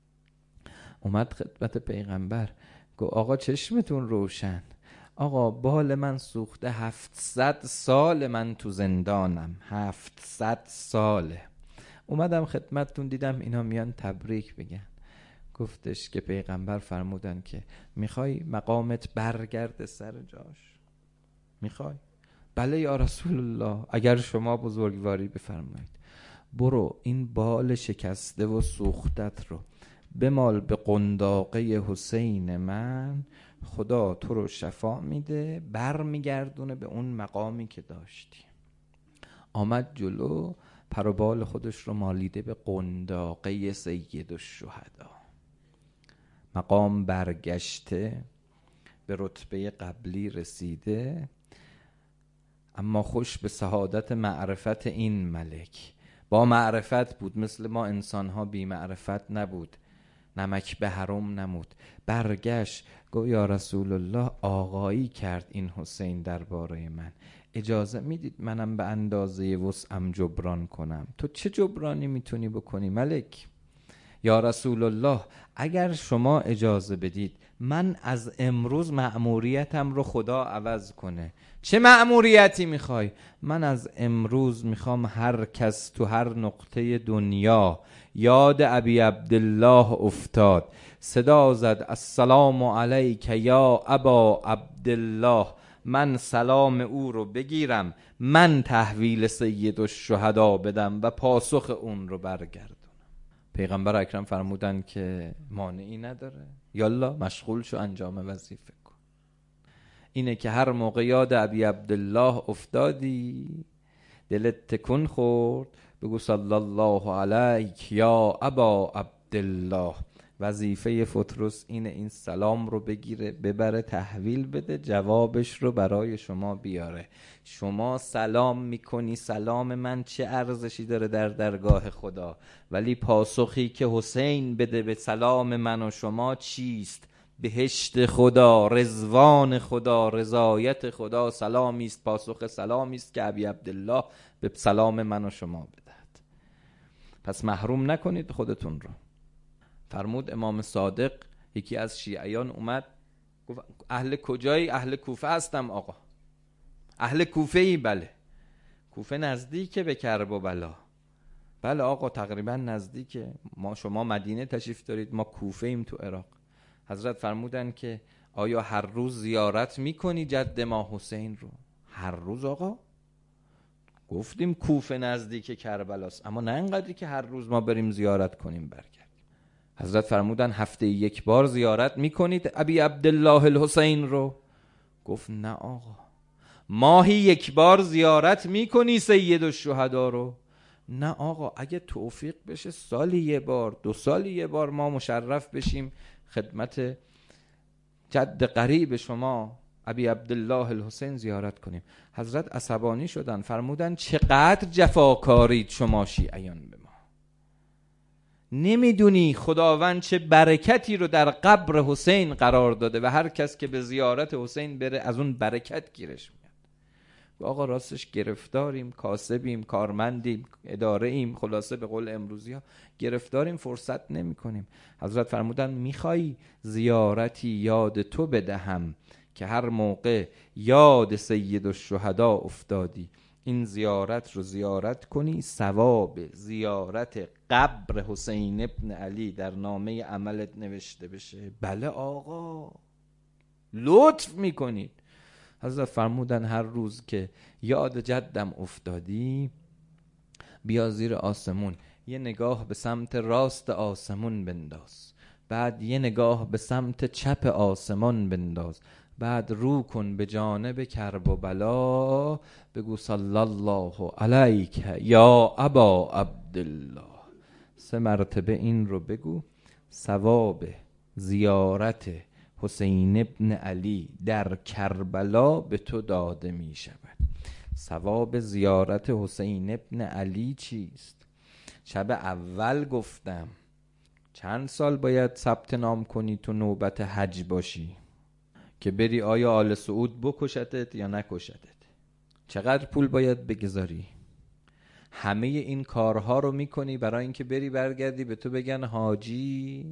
اومد خدمت پیغمبر، گفت آقا چشمتون روشن، آقا بال من سوخته، هفتصد سال من تو زندانم، هفتصد ساله، اومدم خدمتتون دیدم اینا میان تبریک بگن. گفتش که پیغمبر فرمودن که میخوای مقامت برگرده سر جاش؟ میخوای؟ بله یا رسول الله، اگر شما بزرگواری بفرمایید. برو این بال شکسته و سوختت رو بمال به قنداقه حسین من، خدا تو رو شفا میده، بر میگردونه به اون مقامی که داشتی. آمد جلو، پر و بال خودش رو مالیده به قنداقه سید الشهدا. مقام برگشته، به رتبه قبلی رسیده، اما خوش به سعادت معرفت این ملک. با معرفت بود، مثل ما انسانها بی معرفت نبود، نمک به حرم نمود. برگشت گفت یا رسول الله، آقایی کرد این حسین درباره من، اجازه میدید منم به اندازه وسعم جبران کنم؟ تو چه جبرانی میتونی بکنی ملک؟ یا رسول الله اگر شما اجازه بدید من از امروز مأموریتم رو خدا عوض کنه. چه مأموریتی میخوای؟ من از امروز میخوام هر کس تو هر نقطه دنیا یاد ابی عبدالله افتاد، صدا زد السلام علیک یا ابا عبدالله، من سلام او رو بگیرم، من تحویل سید الشهدا بدم و پاسخ اون رو برگردم. پیغمبر اکرم فرمودن که مانعی نداره، یالا مشغول شو، انجام وظیفه کن. اینه که هر موقع یاد ابی عبدالله افتادی، دلت تکون خورد، بگو صلی الله علیک یا ابا عبدالله. وظیفه فطرس اینه این سلام رو بگیره، ببره تحویل بده، جوابش رو برای شما بیاره. شما سلام میکنی، سلام من چه ارزشی داره در درگاه خدا، ولی پاسخی که حسین بده به سلام من و شما چیست؟ بهشت خدا، رضوان خدا، رضایت خدا سلامی است، پاسخ سلامی است که ابی عبدالله به سلام من و شما بدهد. پس محروم نکنید خودتون رو. فرمود امام صادق، یکی از شیعیان اومد گفت اهل کجایی؟ اهل کوفه هستم آقا. اهل کوفه ای؟ بله. کوفه نزدیکه به کرب و بلا. بله آقا تقریبا نزدیکه. ما شما مدینه تشریف دارید، ما کوفه ایم تو عراق. حضرت فرمودن که آیا هر روز زیارت میکنی جد ما حسین رو؟ هر روز آقا؟ گفتیم کوفه نزدیک کربلاست، اما نه اینقدری که هر روز ما بریم زیارت کنیم برگردیم. حضرت فرمودن هفته یک بار زیارت میکنید ابی عبدالله الحسین رو؟ گفت نه آقا. ماهی یک بار زیارت میکنی سید الشهدا رو؟ نه آقا. اگه توفیق بشه سالی یه بار، دو سالی یه بار ما مشرف بشیم خدمت جد قریب شما ابی عبدالله الحسین زیارت کنیم. حضرت عصبانی شدن، فرمودن چقدر جفاکارید شما شیعیان به ما. نمیدونی خداوند چه برکتی رو در قبر حسین قرار داده و هر کس که به زیارت حسین بره از اون برکت گیرش میاد. آقا راستش گرفتاریم، کاسبیم، کارمندیم، اداره ایم، خلاصه به قول امروزی ها گرفتاریم، فرصت نمی کنیم. حضرت فرمودن میخوایی زیارتی یاد تو بدهم که هر موقع یاد سید الشهدا افتادی این زیارت رو زیارت کنی، ثواب زیارت قبر حسین ابن علی در نامه عملت نوشته بشه؟ بله آقا، لطف میکنید. حضرت فرمودن هر روز که یاد جدم افتادی بیا زیر آسمون یه نگاه به سمت راست آسمون بنداز، بعد یه نگاه به سمت چپ آسمان بنداز، بعد رو کن به جانب کرب و بلا، بگو صلی الله علیک یا ابا عبدالله. سه مرتبه این رو بگو، ثواب زیارت حسین ابن علی در کربلا به تو داده می شود. ثواب زیارت حسین ابن علی چیست؟ شب اول گفتم چند سال باید ثبت نام کنی تو نوبت حج باشی که بری آیا آل سعود بکشتت یا نکشتت؟ چقدر پول باید بگذاری؟ همه این کارها رو میکنی برای اینکه بری برگردی به تو بگن حاجی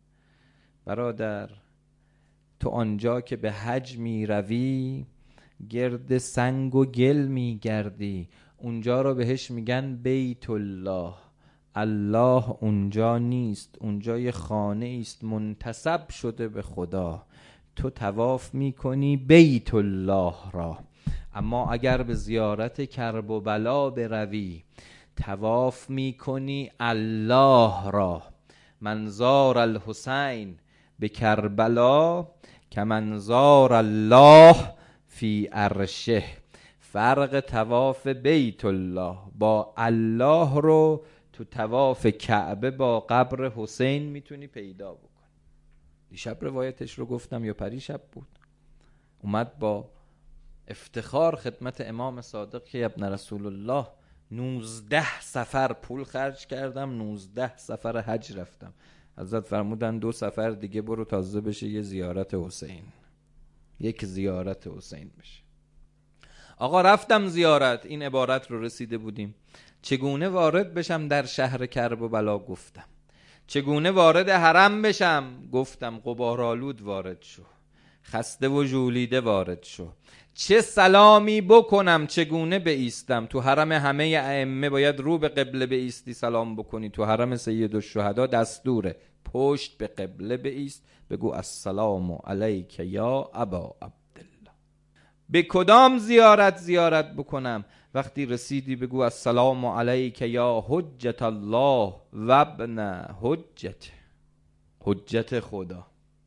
برادر تو آنجا که به حج می روی گرد سنگ و گل می گردی، اونجا رو بهش میگن بیت الله. الله اونجا نیست، اونجا یه خانه است منتسب شده به خدا. تو طواف میکنی بیت الله را. اما اگر به زیارت کرب و بلا بروی طواف میکنی الله را. منظار الحسین به کربلا که منظار الله فی عرشه. فرق طواف بیت الله با الله رو تو طواف کعبه با قبر حسین میتونی پیدا بکنی. دیشب روایتش رو گفتم یا پریشب بود. اومد با افتخار خدمت امام صادق که ابن رسول الله نوزده سفر پول خرج کردم، نوزده سفر حج رفتم. حضرت فرمودن دو سفر دیگه برو تازه بشه یه زیارت حسین، یک زیارت حسین بشه. آقا رفتم زیارت، این عبارت رو رسیده بودیم. چگونه وارد بشم در شهر کرب و بلا؟ گفتم. چگونه وارد حرم بشم؟ گفتم. غبارآلود وارد شو، خسته و ژولیده وارد شو. چه سلامی بکنم؟ چگونه بایستم؟ تو حرم همه ائمه باید رو به قبله بایستی سلام بکنی. تو حرم سید الشهدا دستوره پشت به قبله بایست، بگو السلام علیک یا ابا عبدالله. به کدام زیارت زیارت بکنم؟ وقتی رسیدی بگو السلام علیک یا حجت الله و ابن حجت، حجت خدا.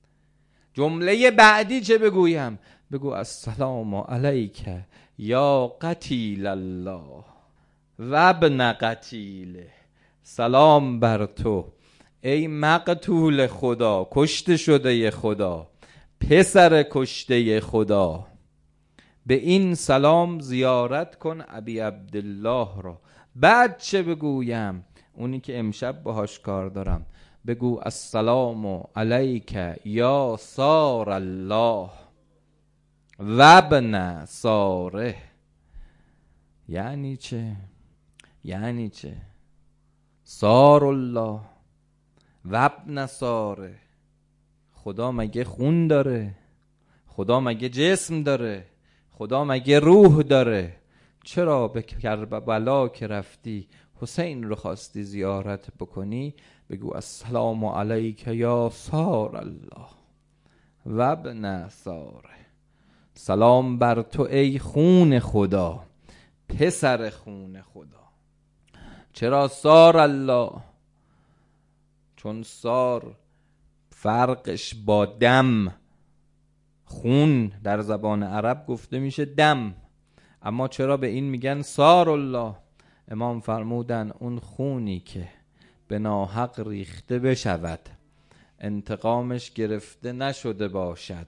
جمله بعدی چه بگویم؟ بگو السلام علیک یا قتیل الله و ابن قتیله. سلام بر تو ای مقتول خدا، کشته شده خدا، پسر کشته خدا. به این سلام زیارت کن ابی عبدالله را. بعد چه بگویم؟ اونی که امشب باهاش کار دارم. بگو السلام علیک یا سار الله و ابن ساره. یعنی چه؟ یعنی چه؟ سار الله و ابن ساره. خدا مگه خون داره؟ خدا مگه جسم داره؟ خدا مگه روح داره؟ چرا به کربلا که رفتی حسین رو خواستی زیارت بکنی؟ بگو السلام علیک یا سار الله و ابن ساره. سلام بر تو ای خون خدا، پسر خون خدا. چرا سار الله؟ چون سار فرقش با دم، خون در زبان عرب گفته میشه دم، اما چرا به این میگن سار الله؟ امام فرمودن اون خونی که به ناحق ریخته بشود، انتقامش گرفته نشده باشد،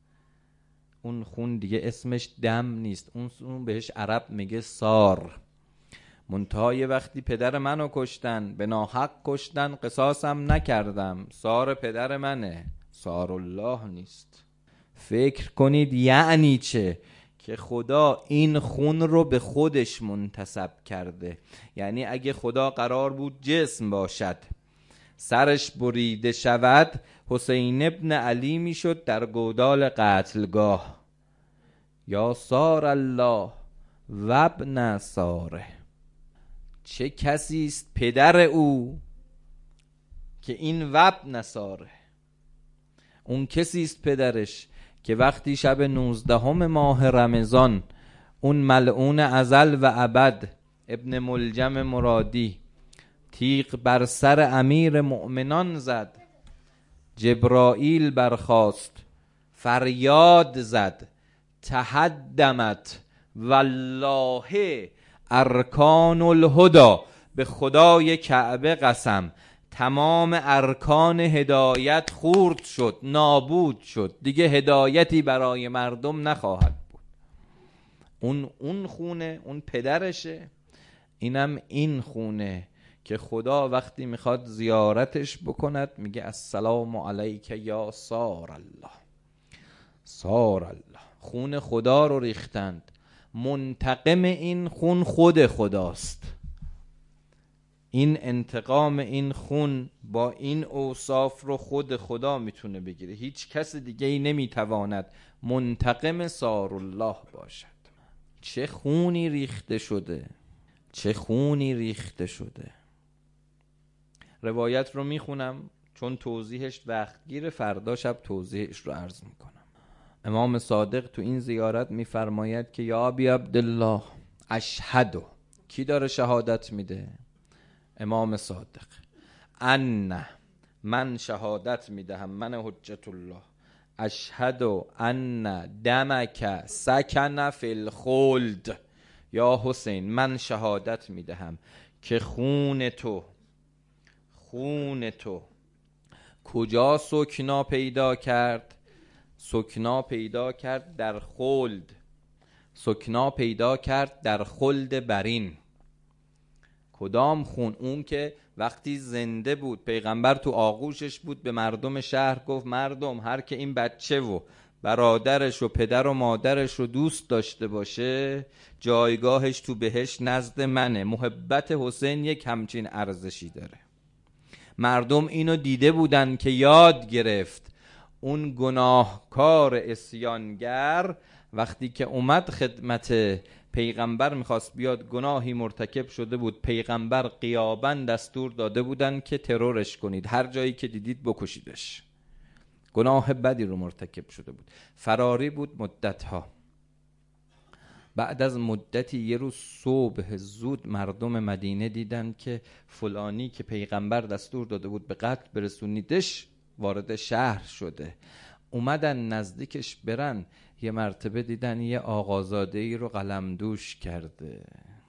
اون خون دیگه اسمش دم نیست، اون بهش عرب میگه سار. منتهای وقتی پدر منو کشتن، به ناحق کشتن، قصاصم نکردم، سار پدر منه، سار الله نیست. فکر کنید یعنی چه؟ که خدا این خون رو به خودش منتسب کرده. یعنی اگه خدا قرار بود جسم باشد، سرش بریده شود، حسین ابن علی میشد در گودال قتلگاه. یا سار الله و ابن ساره. چه کسی است پدر او که این و ابن ساره؟ اون کسی است پدرش که وقتی شب نوزدهم ماه رمضان اون ملعون ازل و ابد ابن ملجم مرادی تیغ بر سر امیر مؤمنان زد، جبرائیل برخاست فریاد زد، تهدمت والله ارکان الهدی، به خدای کعبه قسم تمام ارکان هدایت خورد شد، نابود شد، دیگه هدایتی برای مردم نخواهد بود. اون اون خونه، اون پدرشه، اینم این خونه که خدا وقتی میخواد زیارتش بکند میگه السلام علیک یا سار الله. سار الله، خون خدا رو ریختند، منتقم این خون خود خداست. این انتقام این خون با این اوصاف رو خود خدا میتونه بگیره، هیچ کس دیگه ای نمیتواند منتقم سار الله باشد. چه خونی ریخته شده، چه خونی ریخته شده. روایت رو میخونم چون توضیحش وقت گیره، فردا شب توضیحش رو عرض میکنم. امام صادق تو این زیارت میفرماید که یا ابی عبدالله اشهدو، کی داره شهادت میده؟ امام صادق. ان، من شهادت میدهم، من حجت الله، اشهدو ان دمک سکن فی الخلد. یا حسین، من شهادت میدهم که خون تو، خون تو کجا سکنا پیدا کرد؟ سکنا پیدا کرد در خلد، سکنا پیدا کرد در خلد برین. کدام خون؟ اون که وقتی زنده بود، پیغمبر تو آغوشش بود، به مردم شهر گفت مردم هر که این بچه و برادرش و پدر و مادرش رو دوست داشته باشه جایگاهش تو بهشت نزد منه. محبت حسین یک همچین ارزشی داره. مردم اینو دیده بودن که یاد گرفت. اون گناهکار اسیانگر وقتی که اومد خدمت پیغمبر میخواست بیاد، گناهی مرتکب شده بود، پیغمبر غیاباً دستور داده بودن که ترورش کنید، هر جایی که دیدید بکشیدش. گناه بدی رو مرتکب شده بود، فراری بود مدتها. بعد از مدتی یه روز صبح زود مردم مدینه دیدن که فلانی که پیغمبر دستور داده بود به قتل برسونیدش وارد شهر شده. اومدن نزدیکش برن، یه مرتبه دیدن یه آقازاده‌ای رو قلمدوش کرده،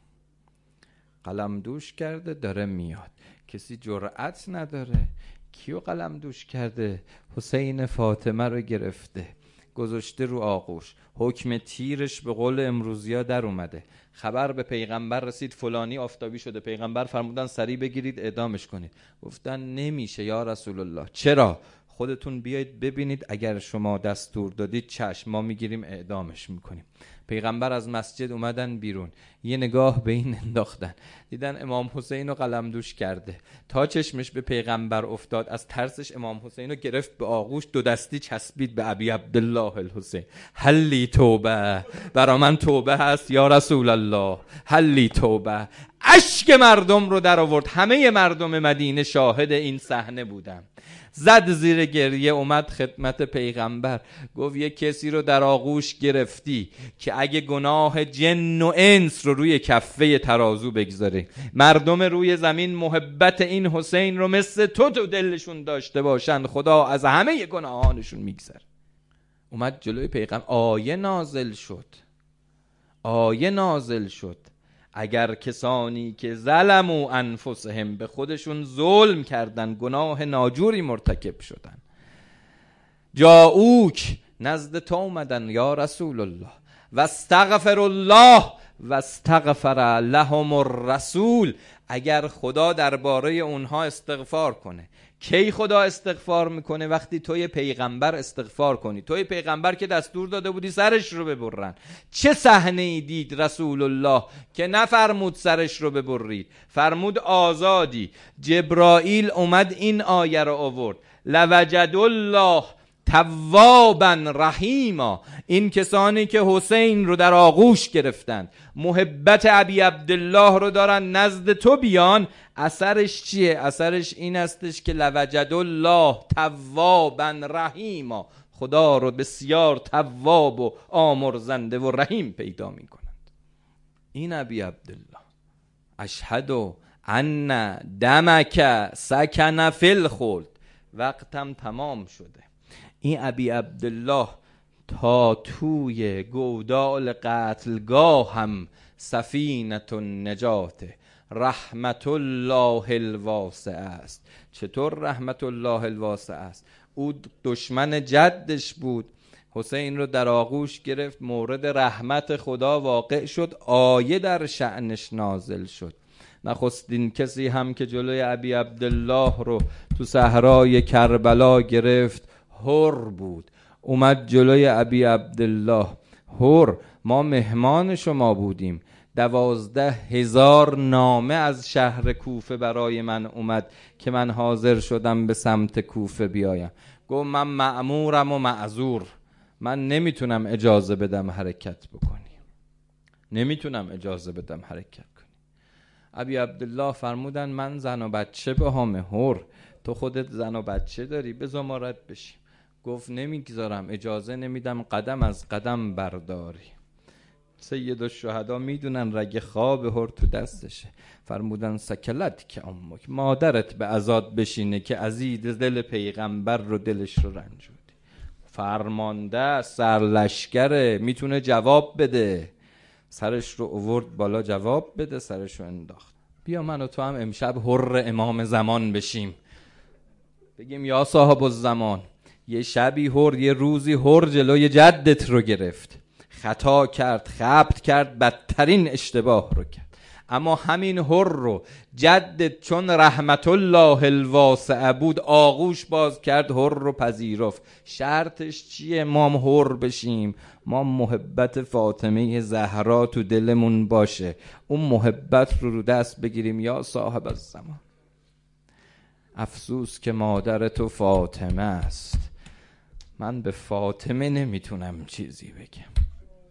قلمدوش کرده داره میاد. کسی جرأت نداره. کیو قلمدوش کرده؟ حسین فاطمه رو گرفته، گذاشته رو آغوش. حکم تیرش به قول امروزیا در اومده. خبر به پیغمبر رسید فلانی آفتابی شده. پیغمبر فرمودن سریع بگیرید اعدامش کنید. گفتن نمیشه یا رسول الله. چرا؟ خودتون بیایید ببینید، اگر شما دستور دادید چشم، ما میگیریم اعدامش میکنیم. پیغمبر از مسجد اومدن بیرون، یه نگاه به این انداختن، دیدن امام حسین رو قلمدوش کرده. تا چشمش به پیغمبر افتاد، از ترسش امام حسین رو گرفت به آغوش، دو دستی چسبید به ابی عبدالله الحسین. حلی توبه، برا من توبه هست یا رسول الله، حلی توبه. اشک مردم رو در آورد. همه مردم مدینه شاهد این صحنه بودن. زد زیر گریه، اومد خدمت پیغمبر، گفت یه کسی رو در آغوش گرفتی که اگه گناه جن و انس رو روی کفه ترازو بگذاره، مردم روی زمین محبت این حسین رو مثل تو تو دلشون داشته باشن، خدا از همه گناهانشون میگذره. اومد جلوی پیغمبر، آیه نازل شد، آیه نازل شد اگر کسانی که ظلموا انفسهم، به خودشون ظلم کردن، گناه ناجوری مرتکب شدن، جاؤک، نزد تو اومدن یا رسول الله، و استغفر الله و استغفر لهم الرسول، اگر خدا درباره اونها استغفار کنه. کی خدا استغفار میکنه؟ وقتی توی پیغمبر استغفار کنی. توی پیغمبر که دستور داده بودی سرش رو ببرن. چه صحنه ای دید رسول الله که نفرمود سرش رو ببرید، فرمود آزادی. جبرائیل اومد این آیه رو آورد، لوجد الله توابا رحیما. این کسانی که حسین رو در آغوش گرفتن، محبت ابی عبدالله رو دارن نزد تو بیان، اثرش چیه؟ اثرش این استش که لوجد الله توابا رحیما، خدا رو بسیار تواب و آمرزنده و رحیم پیدا می کنند. این ابی عبدالله، اشهد ان دمک سکن فی الخلد. وقتم تمام شده. این ابی عبدالله تا توی گودال قتلگاه هم سفینة النجات رحمت الله الواسع است. چطور رحمت الله الواسع است؟ او دشمن جدش بود، حسین رو در آغوش گرفت، مورد رحمت خدا واقع شد، آیه در شأنش نازل شد. نخستین کسی هم که جلوی ابی عبدالله رو تو صحرای کربلا گرفت هر بود. اومد جلوی ابی عبدالله، هر، ما مهمان شما بودیم، دوازده هزار نامه از شهر کوفه برای من اومد که من حاضر شدم به سمت کوفه بیایم. گفت من مأمورم و معذور، من نمیتونم اجازه بدم حرکت بکنی، نمیتونم اجازه بدم حرکت کنی. ابی عبدالله فرمودن من زن و بچه به همه. هر، تو خودت زن و بچه داری، بذار ما رد بشیم. گفت نمیگذارم، اجازه نمیدم قدم از قدم برداری. سید الشهدا میدونن رگ خواب هر تو دستشه. فرمودن سکلت که امک، مادرت به عزاد بشینه که عزیز دل پیغمبر رو دلش رو رنجودی. فرمانده سرلشکره، میتونه جواب بده. سرش رو آورد بالا جواب بده، سرش رو انداخت. بیا من و تو هم امشب حر امام زمان بشیم، بگیم یا صاحب الزمان. یه شبی هر، یه روزی هر جلوی جدت رو گرفت، خطا کرد، خبط کرد، بدترین اشتباه رو کرد، اما همین هر رو جدت چون رحمت الله الواسع بود آغوش باز کرد، هر رو پذیرفت. شرطش چیه؟ ما هم هر بشیم، ما محبت فاطمه زهرا تو دلمون باشه، اون محبت رو رو دست بگیریم یا صاحب الزمان. افسوس که مادر تو فاطمه است، من به فاطمه نمیتونم چیزی بگم.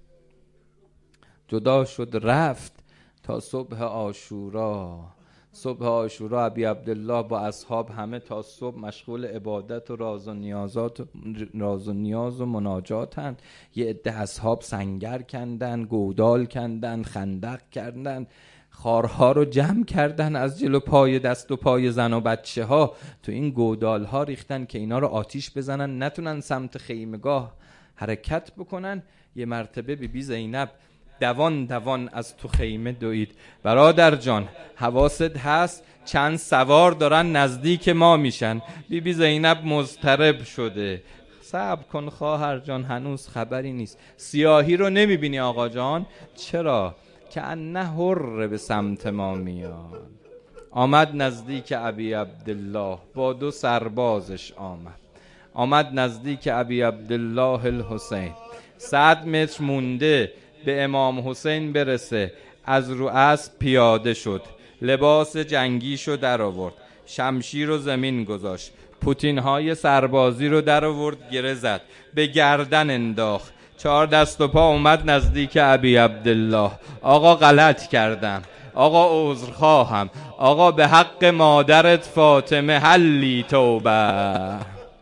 جدا شد رفت تا صبح عاشورا. صبح عاشورا ابی عبدالله با اصحاب همه تا صبح مشغول عبادت و راز و نیازات و راز و نیاز و مناجاتن. یه عده اصحاب سنگر کندن، گودال کندن، خندق کردن، خارها رو جمع کردن از جلو پای دست و پای زن و بچه ها تو این گودال ها ریختن که اینا رو آتیش بزنن، نتونن سمت خیمگاه حرکت بکنن. یه مرتبه بی بی زینب دوان دوان از تو خیمه دوید. برادر جان حواست هست؟ چند سوار دارن نزدیک ما میشن. بی بی زینب مضطرب شده، صبر کن خواهر جان هنوز خبری نیست. سیاهی رو نمیبینی آقا جان؟ چرا؟ که انه حر به سمت ما میاد. آمد نزدیک ابی عبدالله، با دو سربازش آمد. آمد نزدیک ابی عبدالله الحسین. صد متر مونده به امام حسین برسه، از رو اسب پیاده شد، لباس جنگیشو در آورد، شمشیر رو زمین گذاشت، پوتین های سربازی رو در آورد گره زد، به گردن انداخت، چهار دست و پا اومد نزدیک ابی عبدالله. آقا غلط کردم، آقا عذر خواهم، آقا به حق مادرت فاطمه حلی توبه.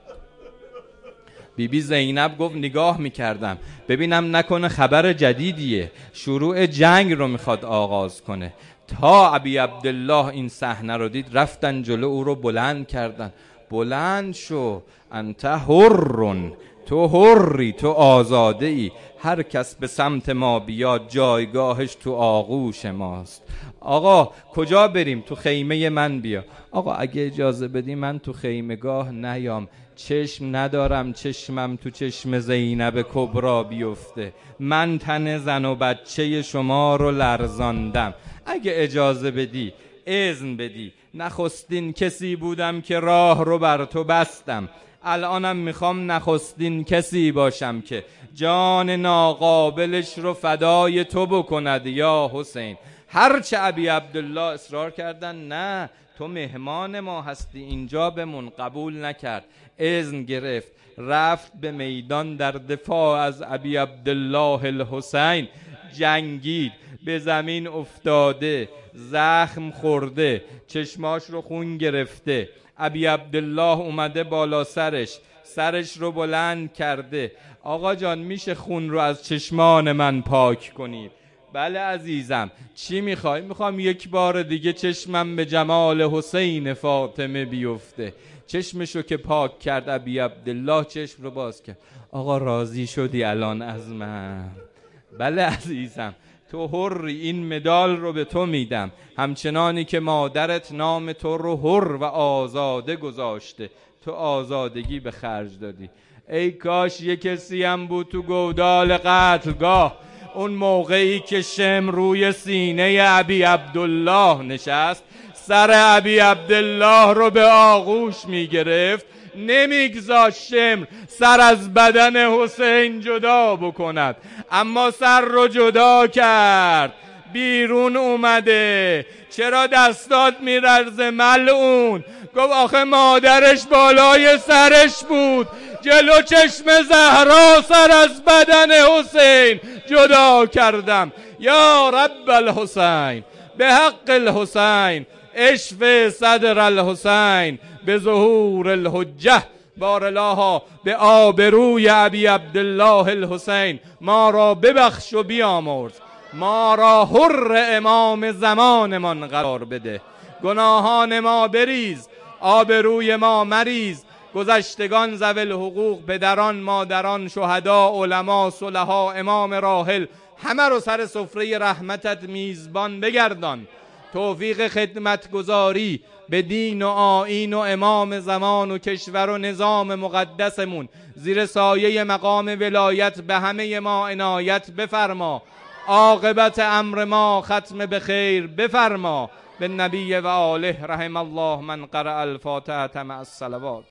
بی بی زینب گفت نگاه میکردم ببینم نکنه خبر جدیدیه، شروع جنگ رو میخواد آغاز کنه. تا ابی عبدالله این صحنه رو دید رفتن جلو او رو بلند کردن. بلند شو، انت حرون، تو حری، تو آزاده ای، هر کس به سمت ما بیاد جایگاهش تو آغوش ماست. آقا کجا بریم؟ تو خیمه من بیا. آقا اگه اجازه بدی من تو خیمگاه نیام، چشم ندارم چشمم تو چشم زینب کبرا بیفته، من تن زن و بچه شما رو لرزاندم، اگه اجازه بدی اذن بدی. نخستین کسی بودم که راه رو بر تو بستم، الانم میخوام نخستین کسی باشم که جان ناقابلش رو فدای تو بکند یا حسین. هرچه ابی عبدالله اصرار کردن نه تو مهمان ما هستی اینجا بمون، قبول نکرد. اذن گرفت، رفت به میدان در دفاع از ابی عبدالله الحسین جنگید، به زمین افتاده، زخم خورده، چشماش رو خون گرفته. ابی عبدالله اومده بالا سرش، سرش رو بلند کرده. آقا جان میشه خون رو از چشمان من پاک کنید؟ بله عزیزم، چی میخوای؟ میخوام یک بار دیگه چشمم به جمال حسین فاطمه بیفته. چشمشو که پاک کرد ابی عبدالله چشم رو باز کرد. آقا راضی شدی الان از من؟ بله عزیزم، تو حری، این مدال رو به تو میدم، همچنانی که مادرت نام تو رو حر و آزاده گذاشته، تو آزادگی به خرج دادی. ای کاش یک کسی هم بود تو گودال قتلگاه اون موقعی که شمر روی سینه ابی عبدالله نشست، سر ابی عبدالله رو به آغوش میگرفت، نمیگذاشت شمر سر از بدن حسین جدا بکند، اما سر رو جدا کرد. بیرون اومده، چرا دستات میرزه ملعون؟ گفت آخه مادرش بالای سرش بود، جلو چشم زهرا سر از بدن حسین جدا کردم. یا رب الحسین به حق الحسین اشف صدر الحسین به ظهور الحجه بار الله، به آبروی ابی عبدالله الحسین ما را ببخش و بیامرز، ما را حر امام زمانمان قرار بده، گناهان ما بریز، آبروی ما مریز، گذشتگان ذوی الحقوق، پدران، مادران، شهدا، علما، صلحا، امام راحل، همه رو سر سفره رحمتت میزبان بگردان. توفیق خدمت گذاری به دین و آیین و امام زمان و کشور و نظام مقدسمون زیر سایه مقام ولایت به همه ما عنایت بفرما. عاقبت امر ما ختم به خیر بفرما. به نبی و آله رحم الله من قرأ الفاتحه مع الصلوات.